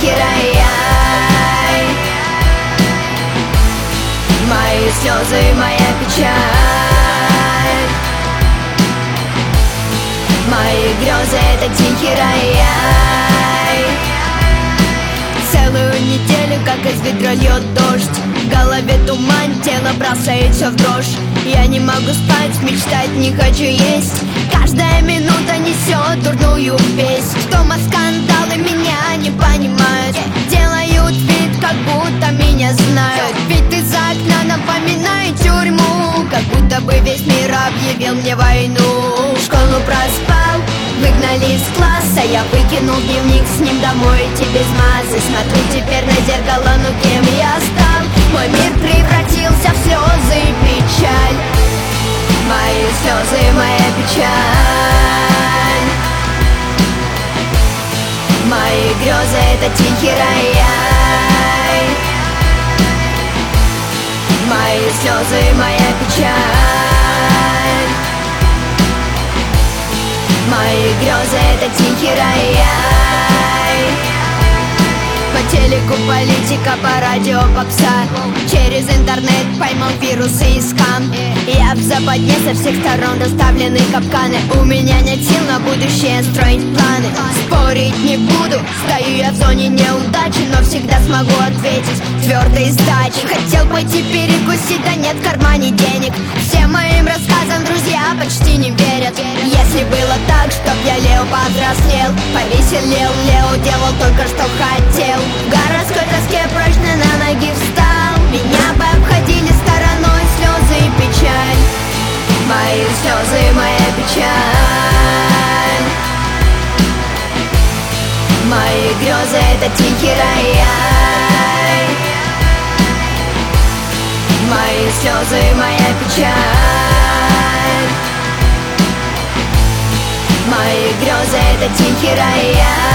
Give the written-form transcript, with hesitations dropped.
тихий рояль. Мои слезы, моя печаль. Мои грезы — это тихий рояль. Целую неделю, как из ведра льет дождь. В голове туман, тело бросает все в дрожь. Я не могу спать, мечтать не хочу есть. Каждая минута несет дурную весть. Дома скандалы меня не понимают. Делают вид, как будто меня знают. Ведь из окна напоминает тюрьму, как будто бы весь мир объявил мне войну. Школу проспал, выгнали из класса. Я выкинул дневник, с ним домой идти без массы. Смотрю теперь на зеркало, ну кем я стал? Мой мир превратился в слезы и печаль. Мои слезы, моя печаль. Мои грезы — это тихий рояль. Мои слезы, моя печаль. Мои грезы — это тихий рояль. По телеку политика, по радио попса. Через интернет поймал вирусы и скам. Я в западне, со всех сторон расставлены капканы. У меня нет сил на будущее строить планы. Спорить не буду, стою я в зоне неудачи, но всегда смогу ответить твердой сдачей. Хотел пойти перекусить, да нет в кармане денег. Всем моим рассказам друзья почти не верят. Если было так, чтоб я Лео повзрослел, повеселел, Лео делал только что хотел. В городской тоске прочно на ноги встал. Меня бы обходили стороной слезы и печаль. Мои слезы, моя печаль. Мои грезы — это тихий рояль. Мои слезы, моя печаль. Мои грезы — это тихий рояль.